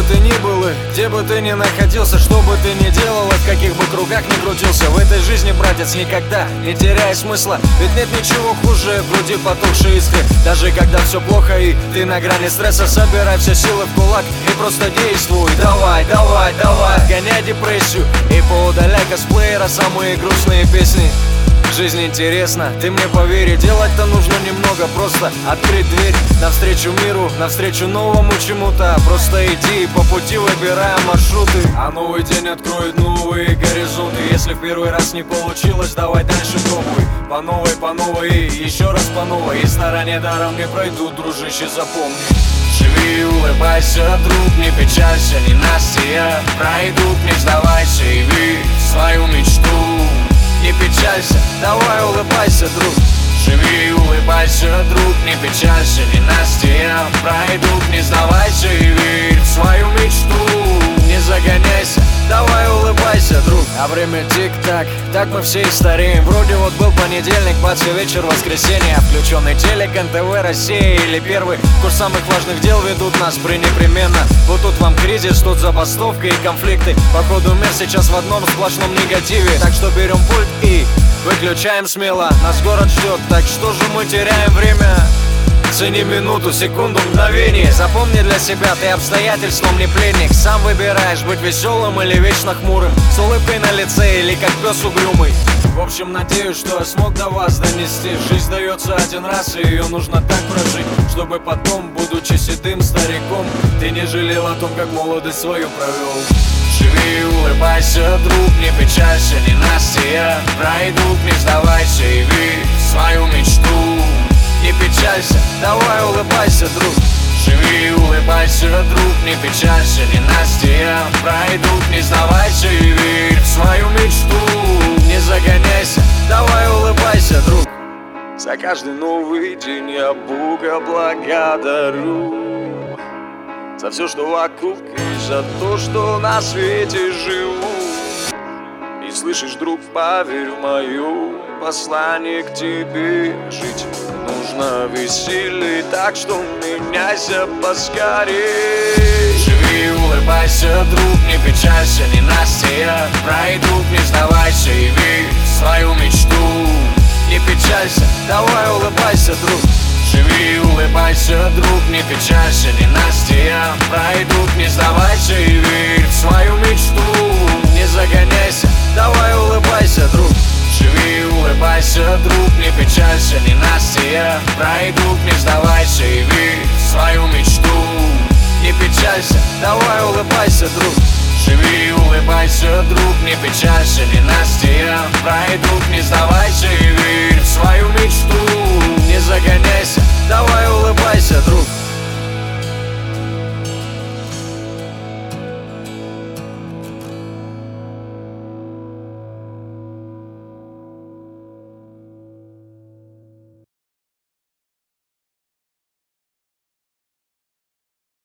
ты ни был и где бы ты ни находился, что бы ты ни делал, в каких бы кругах ни крутился, в этой жизни, братец, никогда не теряй смысла. Ведь нет ничего хуже в груди потухшей искры. Даже когда все плохо и ты на грани стресса, собирай все силы в кулак и просто действуй. Давай, давай, давай, гоняй депрессию и поудаляй косплеера самые грустные песни. Жизнь интересна, ты мне поверь, делать-то нужно немного. Просто открыть дверь навстречу миру, навстречу новому чему-то. Просто иди и по пути выбирая маршруты. А новый день откроет новые горизонты. Если в первый раз не получилось, давай дальше пробуй. По новой и еще раз по новой. И старания даром не пройдут, дружище, запомни. Живи, улыбайся, друг, не печалься, ненастья пройдут, не сдавайся и верь в свою мечту. Не печалься, давай улыбайся, друг. Живи, улыбайся, друг, не печалься, ненастья пройдут, не сдавайся и верь в свою мечту. Не загоняйся, давай улыбайся, друг. А время тик-так, так мы все и стареем. Вроде вот был понедельник, бац, и вечер воскресенье. Включенный телек, НТВ, Россия или Первый. Курс самых важных дел ведут нас пренепременно. Вот тут вам кризис, тут забастовка и конфликты. Походу мир сейчас в одном сплошном негативе. Так что берем пульт и выключаем смело. Нас город ждет, так что же мы теряем время? Цени минуту, секунду, мгновение. Запомни для себя, ты обстоятельством не пленник. Сам выбираешь, быть веселым или вечно хмурым, с улыбкой на лице или как пес угрюмый. В общем, надеюсь, что я смог до вас донести. Жизнь дается один раз, и ее нужно так прожить, чтобы потом, будучи седым стариком, ты не жалел о том, как молодость свою провел. Живи, улыбайся, друг, не печалься, ненастья пройдут, не сдавайся и верь в свою мечту. Не печалься, давай улыбайся, друг. Живи, улыбайся, друг, не печалься, ненастья пройдут, не сдавайся и верь в свою мечту. Не загоняйся, давай улыбайся, друг. За каждый новый день я Бога благодарю, за все, что вокруг, и за то, что на свете живу. И слышишь, друг, поверь в мое послание к тебе. Жить нужно веселей, так что меняйся поскорей. Живи, улыбайся, друг, не печалься, ненастья пройдут, не сдавайся и верь в свою мечту. Не печалься, давай улыбайся, друг. Живи, улыбайся, друг, не печалься, ненастья пройдут, не сдавайся и верь в свою мечту. Не загоняйся, давай улыбайся, друг. Живи, улыбайся, друг, не печалься, ненастья пройдут, не сдавайся и верь в свою мечту. Не печалься, давай улыбайся, друг. Живи, улыбайся, друг, не печалься, ненастья пройдут, не сдавайся и верь в свою мечту.